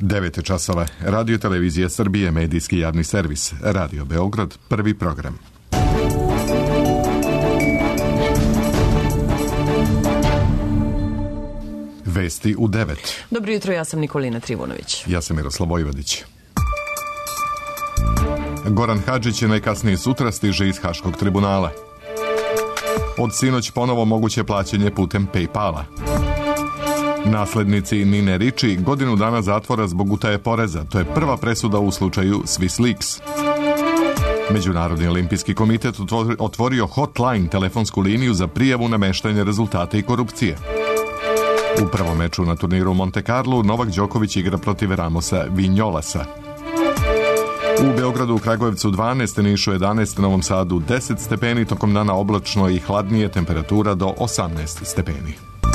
9 časova. Radio Televizija Srbije, medijski javni servis. Radio Beograd, prvi program. Vesti u 9. Dobro jutro, ja sam Nikolina Trivunović. Ja sam Miroslav Vojvodić. Goran Hadžić najkasnije sutra stiže iz Haškog tribunala. Od sinoć ponovo moguće plaćanje putem PayPala. Naslednici Nine Ricci godinu dana zatvora zbog utaje poreza. To je prva presuda u slučaju SwissLeaks. Međunarodni olimpijski komitet otvorio hotline, telefonsku liniju za prijavu nameštanja rezultata i korupcije. U prvom meču na turniru u Monte Carlo Novak Đoković igra protiv Ramosa Vinjolasa. U Beogradu, u Kragujevcu 12, Nišu 11, Novom Sadu 10 stepeni, tokom dana oblačno i hladnije, temperatura do 18 stepeni.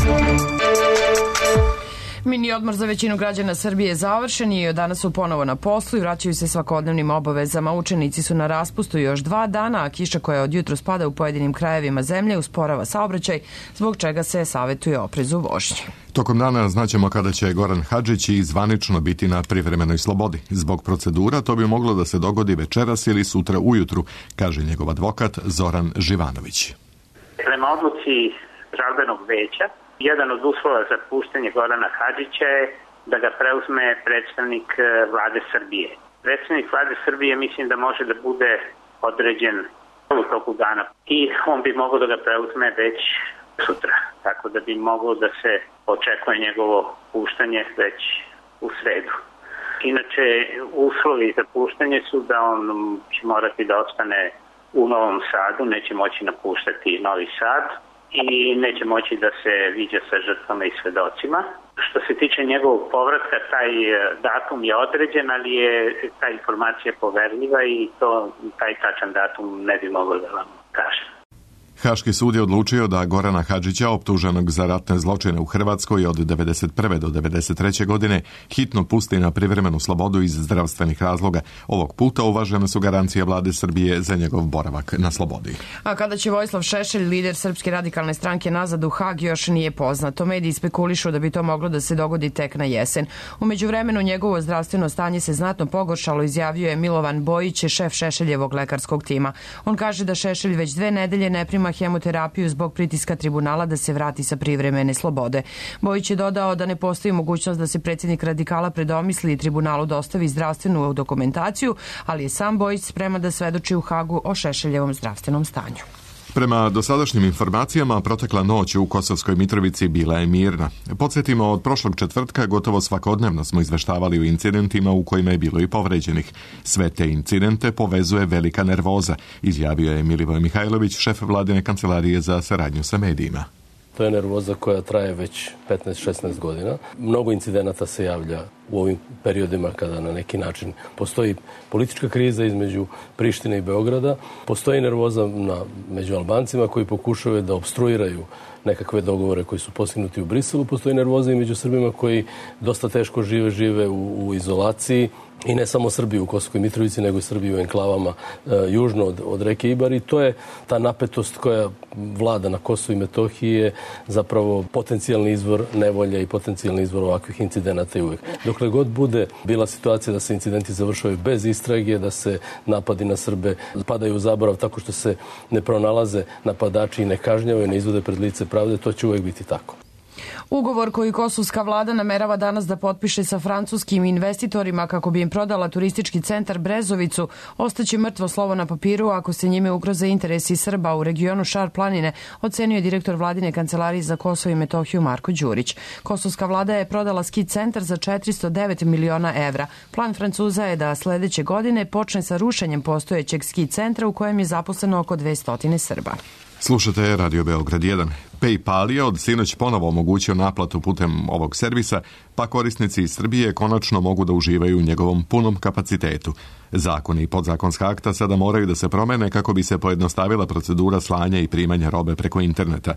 Mini odmor za većinu građana Srbije je završen i od danas su ponovo na poslu i vraćaju se svakodnevnim obavezama. Učenici su na raspustu još 2 dana, a kiša koja od jutros pada u pojedinim krajevima zemlje usporava saobraćaj, zbog čega se savjetuje oprez u vožnji. Tokom dana znaćemo kada će Goran Hadžić i zvanično biti na privremenoj slobodi. Zbog procedura to bi moglo da se dogodi večeras ili sutra ujutru, kaže njegov advokat Zoran Živanović. Prema odluci žalbenog veća, jedan od uslova za puštanje Gorana Hadžića je da ga preuzme predstavnik vlade Srbije. Predstavnik vlade Srbije mislim da može da bude određen u toku dana i on bi mogao da ga preuzme već sutra. Tako da bi moglo da se očekuje njegovo puštanje već u sredu. Inače, uslovi za puštanje su da on će morati da ostane u Novom Sadu, neće moći napuštati Novi Sad i neće moći da se viđa sa žrtvama i svedocima. Što se tiče njegovog povratka, taj datum je određen, ali je ta informacija poverljiva i taj tačan datum ne bi mogao da vam kažem. Haški sud je odlučio da Gorana Hadžića, optuženog za ratne zločine u Hrvatskoj od 1991. do 1993. godine, hitno pusti na privremenu slobodu iz zdravstvenih razloga. Ovog puta uvažene su garancije vlade Srbije za njegov boravak na slobodi. A kada će Vojislav Šešelj, lider Srpske radikalne stranke, nazad u Hag, još nije poznato. Mediji spekulišu da bi to moglo da se dogodi tek na jesen. U međuvremenu njegovo zdravstveno stanje se znatno pogoršalo, izjavio je Milovan Bojić, šef Šešeljevog lekarskog tima. On kaže da Šešelj već 2 nedelje ne prima hemoterapiju zbog pritiska tribunala da se vrati sa privremene slobode. Bojić je dodao da ne postoji mogućnost da se predsjednik radikala predomisli i tribunalu dostavi zdravstvenu dokumentaciju, ali je sam Bojić spreman da svedoči u Hagu o Šešeljevom zdravstvenom stanju. Prema dosadašnjim informacijama, protekla noć u Kosovskoj Mitrovici bila je mirna. Podsjetimo, od prošlog četvrtka gotovo svakodnevno smo izveštavali o incidentima u kojima je bilo i povređenih. Sve te incidente povezuje velika nervoza, izjavio je Milivoj Mihajlović, šef vladine kancelarije za saradnju sa medijima. To je nervoza koja traje već 15-16 godina. Mnogo incidenata se javlja u ovim periodima kada na neki način postoji politička kriza između Prištine i Beograda. Postoji nervoza među Albancima koji pokušavaju da opstruiraju nekakve dogovore koji su postignuti u Briselu. Postoji nervoza i među Srbima koji dosta teško žive u izolaciji. I ne samo Srbiju u Kosovskoj Mitrovici, nego i Srbiju u enklavama južno od reke Ibar. I to je ta napetost koja vlada na Kosovu i Metohiji je zapravo potencijalni izvor nevolja i potencijalni izvor ovakvih incidenata i uvijek. Dokle god bude bila situacija da se incidenti završavaju bez istrage, da se napadi na Srbe padaju u zaborav tako što se ne pronalaze napadači i ne kažnjavaju, ne izvode pred lice pravde, to će uvijek biti tako. Ugovor koji kosovska vlada namerava danas da potpiše sa francuskim investitorima kako bi im prodala turistički centar Brezovicu ostaće mrtvo slovo na papiru ako se njime ugroze interesi Srba u regionu Šar planine, ocenio je direktor vladine kancelarije za Kosovo i Metohiju Marko Đurić. Kosovska vlada je prodala ski centar za 409 miliona evra. Plan Francuza je da sledeće godine počne sa rušenjem postojećeg ski centra u kojem je zaposleno oko 200 Srba. Slušate Radio Beograd 1. PayPal je od sinoć ponovo omogućio naplatu putem ovog servisa, pa korisnici iz Srbije konačno mogu da uživaju u njegovom punom kapacitetu. Zakoni i podzakonska akta sada moraju da se promene kako bi se pojednostavila procedura slanja i primanja robe preko interneta.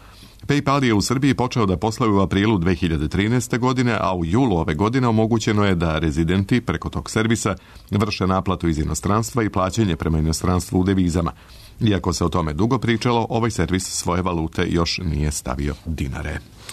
PayPal je u Srbiji počeo da posluje u aprilu 2013. godine, a u julu ove godine omogućeno je da rezidenti preko tog servisa vrše naplatu iz inostranstva i plaćanje prema inostranstvu u devizama. Iako se o tome dugo pričalo, ovaj servis svoje valute još nije stavio dinare.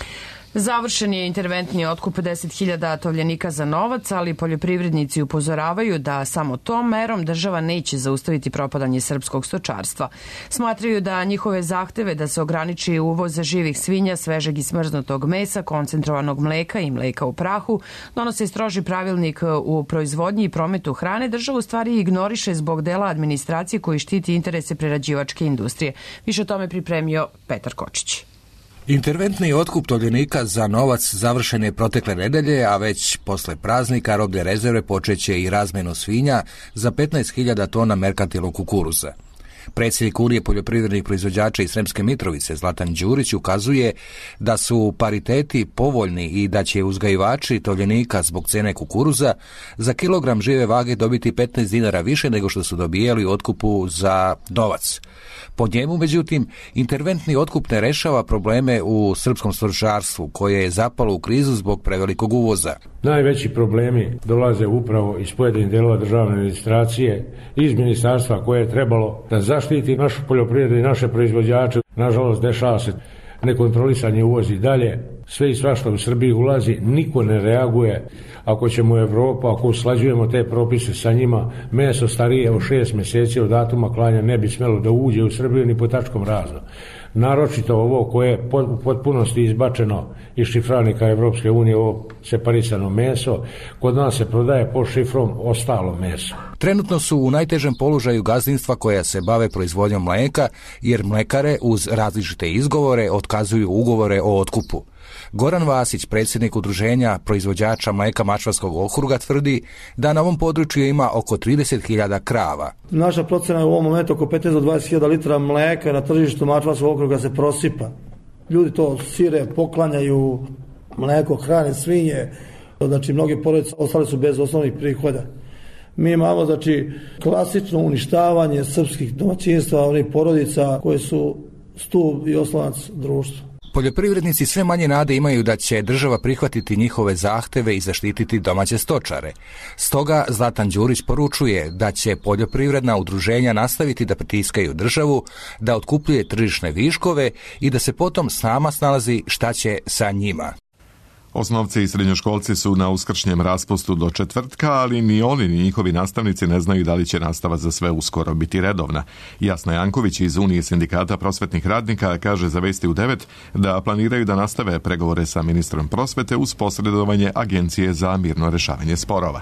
Završen je interventni otkup 10.000 tovljenika za novac, ali poljoprivrednici upozoravaju da samo tom merom država neće zaustaviti propadanje srpskog stočarstva. Smatraju da njihove zahteve da se ograniči uvoz živih svinja, svežeg i smrznutog mesa, koncentrovanog mleka i mleka u prahu, donose stroži pravilnik u proizvodnji i prometu hrane, država u stvari ignoriše zbog dela administracije koji štiti interese prerađivačke industrije. Više o tome pripremio Petar Kočić. Interventni otkup tovljenika za novac završen je protekle nedelje, a već posle praznika robne rezerve počeće i razmjenu svinja za 15.000 tona merkantilnog kukuruza. Predsjednik Unije poljoprivrednih proizvođača iz Sremske Mitrovice Zlatan Đurić ukazuje da su pariteti povoljni i da će uzgajivači tovljenika zbog cene kukuruza za kilogram žive vage dobiti 15 dinara više nego što su dobijali u otkupu za novac. Po njemu, međutim, interventni otkup ne rešava probleme u srpskom stočarstvu koje je zapalo u krizu zbog prevelikog uvoza. Najveći problemi dolaze upravo iz pojedinih delova državne administracije, iz ministarstva koje je trebalo da zaštiti našu poljoprivredu i naše proizvođače. Nažalost, dešava se nekontrolisanje uvozi dalje, sve i svašta u Srbiji ulazi, niko ne reaguje. Ako ćemo u Evropu, ako usklađujemo te propise sa njima, meso starije od 6 mjeseci od datuma klanja ne bi smjelo da uđe u Srbiju ni po tačkom razno. Naročito ovo koje je u potpunosti izbačeno iz šifranika Evropske unije, ovo separisano meso, kod nas se prodaje pod šifrom ostalo meso. Trenutno su u najtežem položaju gazdinstva koja se bave proizvodnjom mlijeka, jer mlekare uz različite izgovore otkazuju ugovore o otkupu. Goran Vasić, predsjednik udruženja proizvođača mlijeka Mačvanskog okruga, tvrdi da na ovom području ima oko 30.000 krava. Naša procena je u ovom momentu oko 15 do 20.000 litara mlijeka na tržištu Mačvanskog okruga se prosipa. Ljudi to sire, poklanjaju, mlijeko, hrane, svinje, znači mnogi porodice ostali su bez osnovnih prihoda. Mi imamo znači klasično uništavanje srpskih domaćinstva, onih porodica koje su stup i oslonac društva. Poljoprivrednici sve manje nade imaju da će država prihvatiti njihove zahteve i zaštititi domaće stočare. Stoga Zlatan Đurić poručuje da će poljoprivredna udruženja nastaviti da pritiskaju državu, da otkupljuje tržišne viškove i da se potom sama snalazi šta će sa njima. Osnovci i srednjoškolci su na uskršnjem raspustu do četvrtka, ali ni oni ni njihovi nastavnici ne znaju da li će nastava za sve uskoro biti redovna. Jasna Janković iz Unije sindikata prosvetnih radnika kaže za Vesti u 9 da planiraju da nastave pregovore sa ministrom prosvete uz posredovanje Agencije za mirno rešavanje sporova.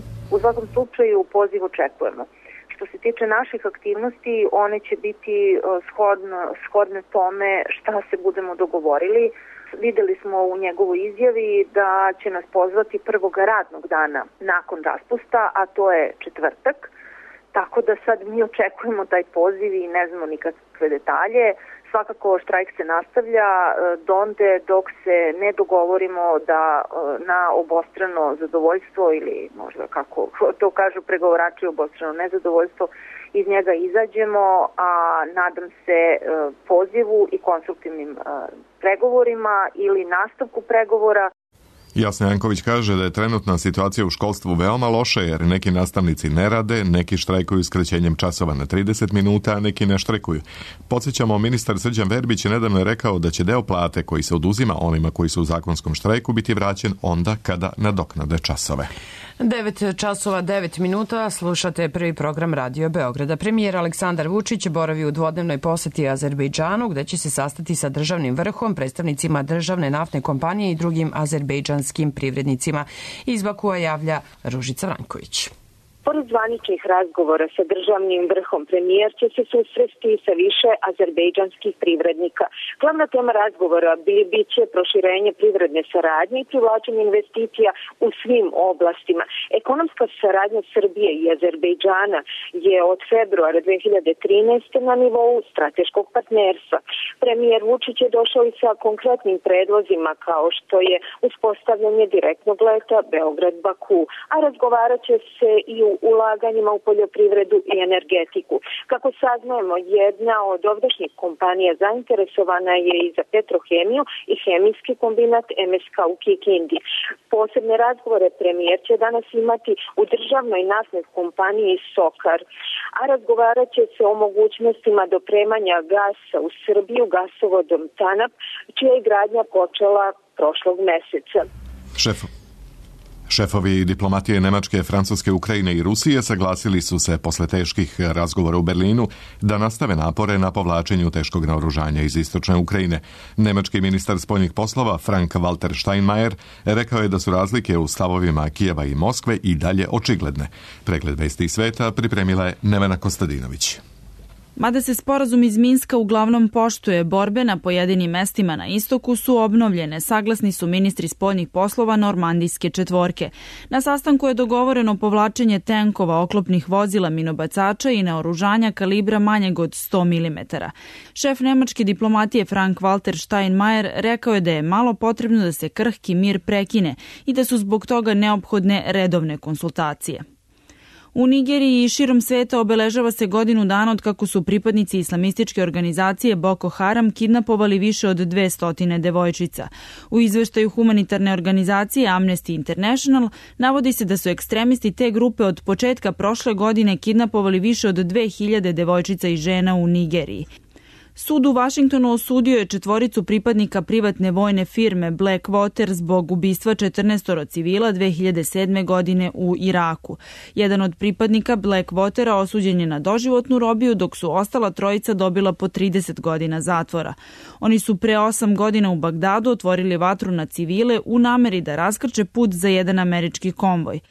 U svakom slučaju poziv očekujemo. Što se tiče naših aktivnosti, one će biti shodne tome šta se budemo dogovorili. Videli smo u njegovoj izjavi da će nas pozvati prvog radnog dana nakon raspusta, a to je četvrtak. Tako da sad mi očekujemo taj poziv i ne znamo nikakve detalje. Svakako štrajk se nastavlja donde dok se ne dogovorimo da na obostrano zadovoljstvo ili možda kako to kažu pregovarači obostrano nezadovoljstvo iz njega izađemo, a nadam se pozivu i konstruktivnim pregovorima ili nastavku pregovora. Jasna Janković kaže da je trenutna situacija u školstvu veoma loša jer neki nastavnici ne rade, neki štrajkuju skraćenjem časova na 30 minuta, a neki ne štrajkuju. Podsjećamo, ministar Srđan Verbić je nedavno rekao da će deo plate koji se oduzima onima koji su u zakonskom štrajku biti vraćen onda kada nadoknade časove. 9 časova 9 minuta, slušate prvi program Radio Beograda. Premijer Aleksandar Vučić boravi u dvodnevnoj poseti Azerbejdžanu, gde će se sastati sa državnim vrhom, predstavnicima državne naftne kompanije i drugim azerbejdžanskim privrednicima. Iz Bakua javlja Ružica Vranjković. Pored zvaničnih razgovora sa državnim vrhom, premijer će se susresti sa više azerbejdžanskih privrednika. Glavna tema razgovora biće proširenje privredne saradnje i privlačenje investicija u svim oblastima. Ekonomska saradnja Srbije i Azerbejdžana je od februara 2013. na nivou strateškog partnerstva. Premijer Vučić je došao i sa konkretnim predlozima kao što je uspostavljanje direktnog leta Beograd-Baku, a razgovarat će se i u ulaganjima u poljoprivredu i energetiku. Kako saznajemo, jedna od ovdašnjih kompanija zainteresovana je i za petrohemiju i hemijski kombinat MSK u Kikindi. Posebne razgovore premijer će danas imati u državnoj naftnoj kompaniji Sokar, a razgovarat će se o mogućnostima dopremanja gasa u Srbiju gasovodom TANAP, čija je gradnja počela prošlog meseca. Šefovi diplomatije Nemačke, Francuske, Ukrajine i Rusije saglasili su se posle teških razgovora u Berlinu da nastave napore na povlačenju teškog naoružanja iz istočne Ukrajine. Nemački ministar spoljnih poslova Frank-Walter Steinmeier rekao je da su razlike u stavovima Kijeva i Moskve i dalje očigledne. Pregled vesti iz sveta pripremila je Nevena Kostadinović. Mada se sporazum iz Minska uglavnom poštuje, borbe na pojedinim mestima na istoku su obnovljene, saglasni su ministri spoljnih poslova Normandijske četvorke. Na sastanku je dogovoreno povlačenje tenkova, oklopnih vozila, minobacača i naoružanja kalibra manjeg od 100 mm. Šef nemačke diplomatije Frank-Walter Steinmeier rekao je da je malo potrebno da se krhki mir prekine i da su zbog toga neophodne redovne konsultacije. U Nigeriji i širom sveta obeležava se godinu dana od kako su pripadnici islamističke organizacije Boko Haram kidnapovali više od 200 devojčica. U izveštaju humanitarne organizacije Amnesty International navodi se da su ekstremisti te grupe od početka prošle godine kidnapovali više od 2000 devojčica i žena u Nigeriji. Sud u Vašingtonu osudio je 4 pripadnika privatne vojne firme Blackwater zbog ubistva 14 civila 2007. godine u Iraku. Jedan od pripadnika Blackwatera osuđen je na doživotnu robiju, dok su ostala trojica dobila po 30 godina zatvora. Oni su pre 8 godina u Bagdadu otvorili vatru na civile u nameri da raskrče put za jedan američki konvoj.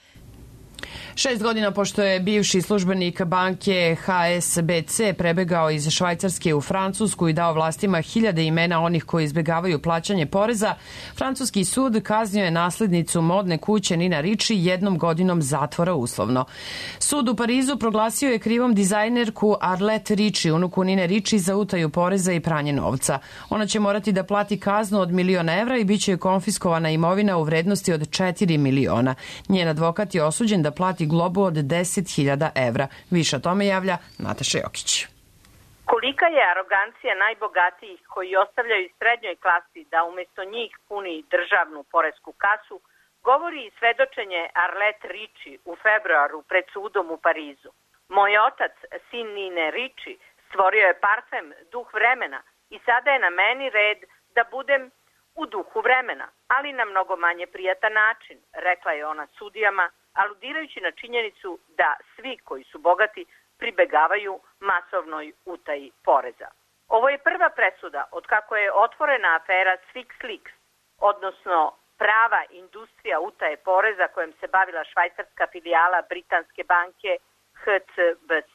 6 godina pošto je bivši službenik banke HSBC prebegao iz Švajcarske u Francusku i dao vlastima 1000 imena onih koji izbjegavaju plaćanje poreza, francuski sud kaznio je naslednicu modne kuće Nina Ricci 1 godinom zatvora uslovno. Sud u Parizu proglasio je krivom dizajnerku Arlette Ricci, unuku Nine Ricci, za utaju poreza i pranje novca. Ona će morati da plati kaznu od 1 milion evra i bit će joj konfiskovana imovina u vrednosti od 4 miliona. Njen advokat je osuđen da plati globu od 10.000 evra. Više o tome javlja Nataša Jokić. Kolika je arogancija najbogatijih koji ostavljaju srednjoj klasi da umjesto njih puni državnu poresku kasu, govori i svedočenje Arlette Ricci u februaru pred sudom u Parizu. Moj otac, sin Nine Ricci, stvorio je parfem Duh vremena i sada je na meni red da budem u duhu vremena, ali na mnogo manje prijatan način, rekla je ona sudijama, aludirajući na činjenicu da svi koji su bogati pribegavaju masovnoj utaji poreza. Ovo je prva presuda od kako je otvorena afera SwixLeaks, odnosno prava industrija utaje poreza kojom se bavila švajcarska filijala britanske banke HSBC.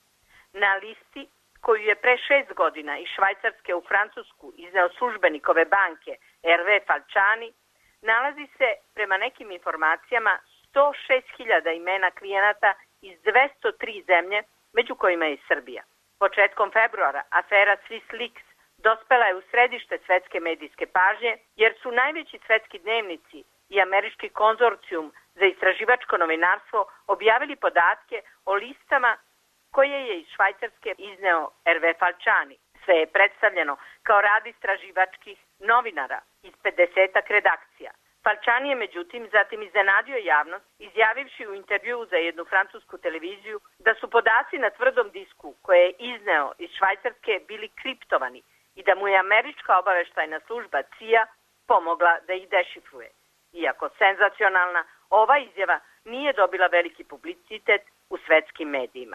Na listi koju je pre 6 godina iz Švajcarske u Francusku izneo službenikove banke Hervé Falciani, nalazi se prema nekim informacijama 106.000 imena klijenata iz 203 zemlje, među kojima je i Srbija. Početkom februara afera SwissLeaks dospela je u središte svetske medijske pažnje, jer su najveći svetski dnevnici i američki konzorcijum za istraživačko novinarstvo objavili podatke o listama koje je iz Švajcarske izneo Hervé Falciani. Sve je predstavljeno kao rad istraživačkih novinara iz 50-ak redakcija. Falciani je međutim zatim iznenadio javnost izjavivši u intervjuu za jednu francusku televiziju da su podaci na tvrdom disku koje je izneo iz Švajcarske bili kriptovani i da mu je američka obaveštajna služba CIA pomogla da ih dešifruje. Iako senzacionalna, ova izjava nije dobila veliki publicitet u svetskim medijima.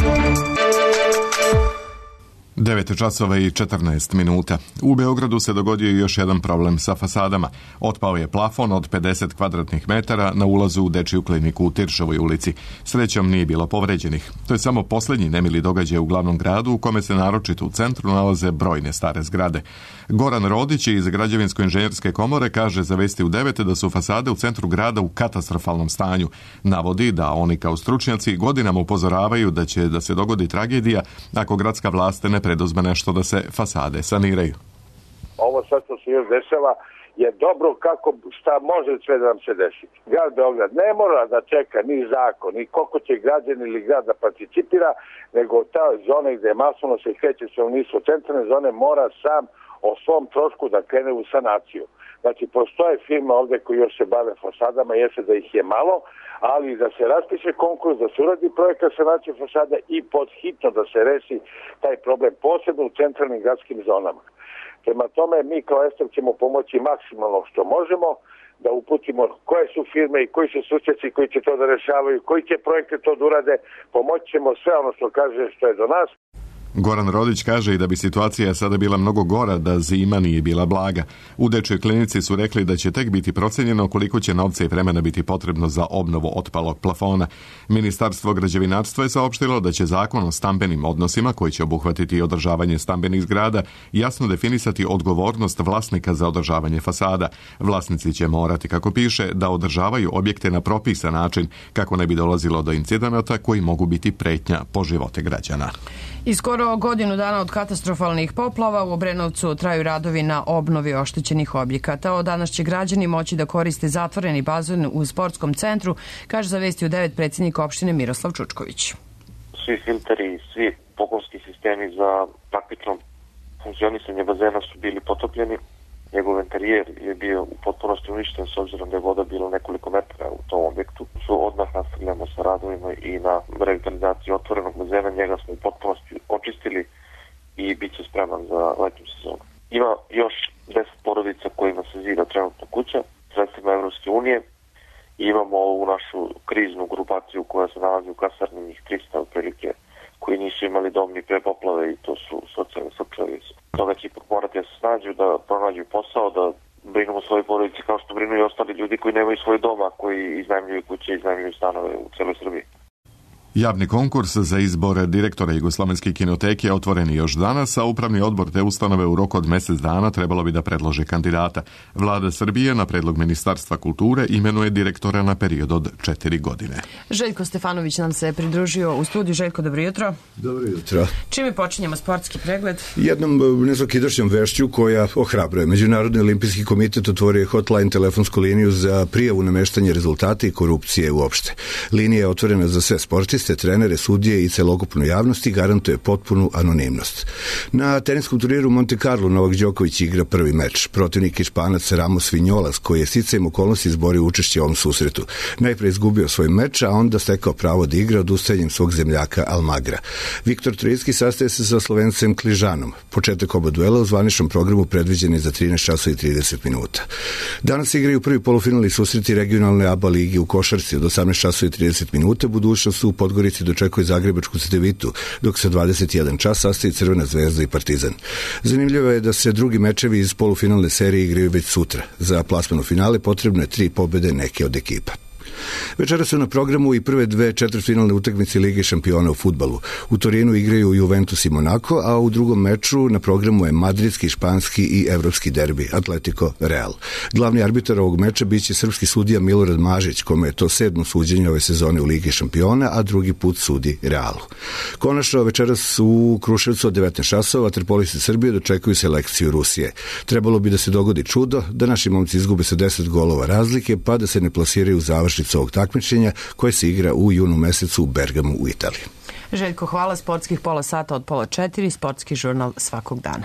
9:14. U Beogradu se dogodio još jedan problem sa fasadama. Otpao je plafon od 50 kvadratnih metara na ulazu u dečiju kliniku u Tiršovoj ulici. Srećom nije bilo povređenih. To je samo posljednji nemili događaj u glavnom gradu u kome se naročito u centru nalaze brojne stare zgrade. Goran Rodić iz Građevinsko-inženjerske komore kaže za Vesti u 9 da su fasade u centru grada u katastrofalnom stanju. Navodi da oni kao stručnjaci godinama upozoravaju da će da se dogodi tragedija ako gradska vlast ne preduzme nešto da se fasade saniraju. Ovo sad što se još dešava je dobro kako šta može sve da nam se desi. Grad Beograd ne mora da čeka ni zakon, ni koliko će građani ili grad da participira, nego ta zona gde masovno se kreće stanovništvo centralne zone mora sam o svom trošku da krene u sanaciju. Znači, postoje firme ovde koji još se bave fasadama, jeste da ih je malo, ali da se raspiše konkurs, da se uradi projekat sanacije fasada i podhitno da se reši taj problem, posebno u centralnim gradskim zonama. Prema tome, mi kao ESTAF ćemo pomoći maksimalno što možemo, da uputimo koje su firme i koji su stručnjaci koji će to da rešavaju, koji će projekte to da urade, pomoći ćemo sve ono što kaže što je do nas. Goran Rodić kaže i da bi situacija sada bila mnogo gora da zima nije bila blaga. U dečjoj klinici su rekli da će tek biti procenjeno koliko će novca i vremena biti potrebno za obnovu otpalog plafona. Ministarstvo građevinarstva je saopštilo da će zakon o stambenim odnosima, koji će obuhvatiti i održavanje stambenih zgrada, jasno definisati odgovornost vlasnika za održavanje fasada. Vlasnici će morati, kako piše, da održavaju objekte na propisan način kako ne bi dolazilo do incidenata koji mogu biti pretnja po živote građana. I skoro godinu dana od katastrofalnih poplava u Obrenovcu traju radovi na obnovi oštećenih objekata. Od danas će građani moći da koriste zatvoreni bazen u sportskom centru, kaže za Vesti u 9 predsjednik opštine Miroslav Čučković. Svi filteri, svi pogonski sistemi za praktično funkcionisanje bazena su bili potopljeni. Njegov interijer je bio u potpunosti uništen s obzirom da je voda bila nekoliko metara u tom objektu. Odmah nastavljamo sa radovima i na revitalizaciji otvorenog bazena. Njega smo u potpunosti očistili i bit će spreman za letnju sezonu. Ima još 10 porodica kojima se zida trenutno kuća, sredstvima Evropske unije. I imamo ovu našu kriznu grupaciju koja se nalazi u kasarni, njih 300 otprilike, koji nisu imali dom ni pre poplave i to su socijalni slučajevi. Toga će ipak morati da se snađu, da pronađu posao, da brinu o svojoj porodici kao što brinu i ostali ljudi koji nemaju svoj doma, koji iznajmljuju kuće, iznajmljuju stanove u celoj Srbiji. Javni konkurs za izbor direktora Jugoslovenske kinoteke je otvoren još danas, a upravni odbor te ustanove u roku od mjesec dana trebalo bi da predloži kandidata. Vlada Srbije na predlog Ministarstva kulture imenuje direktora na period od 4 godine. Željko Stefanović nam se pridružio u studiju. Željko, dobro jutro. Dobro jutro. Čime počinjemo sportski pregled? Jednom nezakidašnjom vešću koja ohrabruje. Međunarodni olimpijski komitet otvorio je hotline telefonsku liniju za prijavu nameštanje rezultata i korupcije uopšte. Linija je otvorena za sve sportiste, trenere, sudije i celokupnu javnost i garantuje potpunu anonimnost. Na teniskom turniru Monte Carlo Novak Đoković igra prvi meč. Protivnik je Španac Ramos Vinjolas, koji je sticajem okolnosti izborio učešće u ovom susretu. Najpre izgubio svoj meč, a onda stekao pravo da igra odustajanjem svog zemljaka Almagra. Viktor Trojicki sastaje se sa Slovencem Kližanom. Početak oba duela u zvaničnom programu predviđen je za 13 časova i 30 minuta. Danas igraju prvi polufinalni susreti regionalne ABA ligi u košarci od 18 časova i 30 minuta. Budućnost u Podgorici dočekuje zagrebačku Cedevitu, dok se 21 čas sastaje Crvena zvezda i Partizan. Zanimljivo je da se drugi mečevi iz polufinalne serije igraju već sutra. Za plasman u finale potrebno je 3 pobede neke od ekipa. Večera su na programu i prve 2 četvrtfinalne utakmice Lige šampiona u fudbalu. U Torinu igraju Juventus i Monako, a u drugom meču na programu je madridski, španski i evropski derbi Atletico Real. Glavni arbitar ovog meča biće srpski sudija Milorad Mažić, kome je to 7. suđenje ove sezone u Ligi šampiona, a drugi put sudi Realu. Konačno večeras u Kruševcu od 19 časova vaterpolisti Srbije dočekuju selekciju Rusije. Trebalo bi da se dogodi čudo, da naši momci izgube sa 10 golova razlike, pa da se ne plasiraju u završnicu ovog takmičenja koje se igra u junu mesecu u Bergamu u Italiji. Željko, hvala. Sportskih pola sata od 3:30, sportski žurnal svakog dana.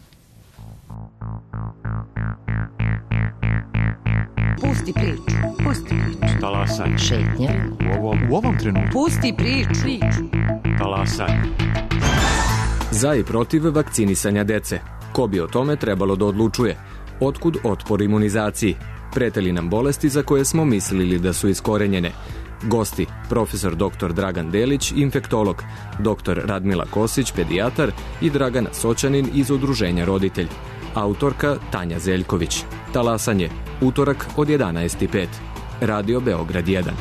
Pusti priču. Pusti priču. Talasaj. Šetnja. U ovom trenutku. Pusti priču. Talasaj. Za i protiv vakcinisanja dece. Ko bi o tome trebalo da odlučuje? Otkud otpor imunizaciji? Prete li nam bolesti za koje smo mislili da su iskorenjene? Gosti, profesor dr. Dragan Delić, infektolog, dr. Radmila Kosić, pedijatar i Dragana Soćanin iz Udruženja Roditelj. Autorka Tanja Zeljković. Talasanje, utorak od 11:05. Radio Beograd 1.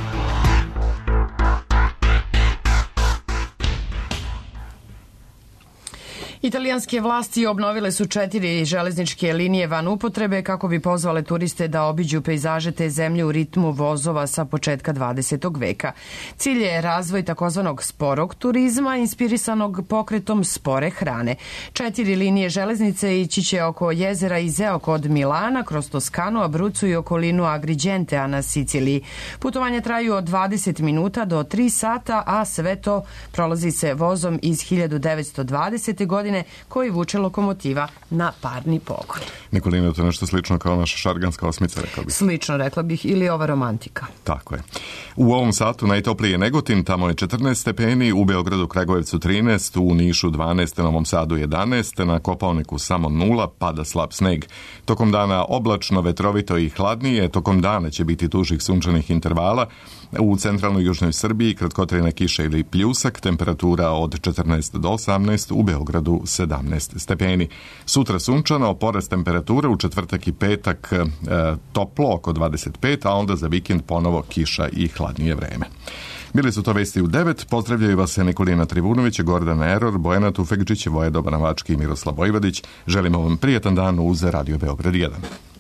Italijanske vlasti obnovile su 4 železničke linije van upotrebe kako bi pozvale turiste da obiđu pejzaže te zemlje u ritmu vozova sa početka 20. veka. Cilj je razvoj takozvanog sporog turizma inspirisanog pokretom spore hrane. 4 linije železnice ići će oko jezera Izeo kod Milana, kroz Toskanu, Abruzzu i okolinu Agrigentea na Siciliji. Putovanja traju od 20 minuta do 3 sata, a sve to prolazi se vozom iz 1920. godine turbine koji vuče lokomotiva na parni pogon. Nikolina, to je nešto slično kao naša šarganska osmica, rekao bih. Slično, rekla bih, ili ova romantika. Tako je. U ovom satu najtoplije je Negotin, tamo je 14 stepeni, u Beogradu, Kragujevcu 13, u Nišu 12, Novom Sadu 11, na Kopaoniku samo 0, pada slab sneg. Tokom dana oblačno, vetrovito i hladnije, tokom dana će biti dužih sunčanih intervala. U centralnoj južnoj Srbiji kratkotrajna kiša ili pljusak, temperatura od 14 do 18, u Beogradu 17 stepeni. Sutra sunčano, porast temperature, u četvrtak i petak toplo oko 25, a onda za vikend ponovo kiša i hladnije vreme. Bili su to vesti u 9, pozdravljaju vas Nikolina Trivunović, Gordana Eror, Bojana Tufekđić, Vojedoba Navački i Miroslav Vojvodić. Želimo vam prijetan dan uz Radio Beograd 1.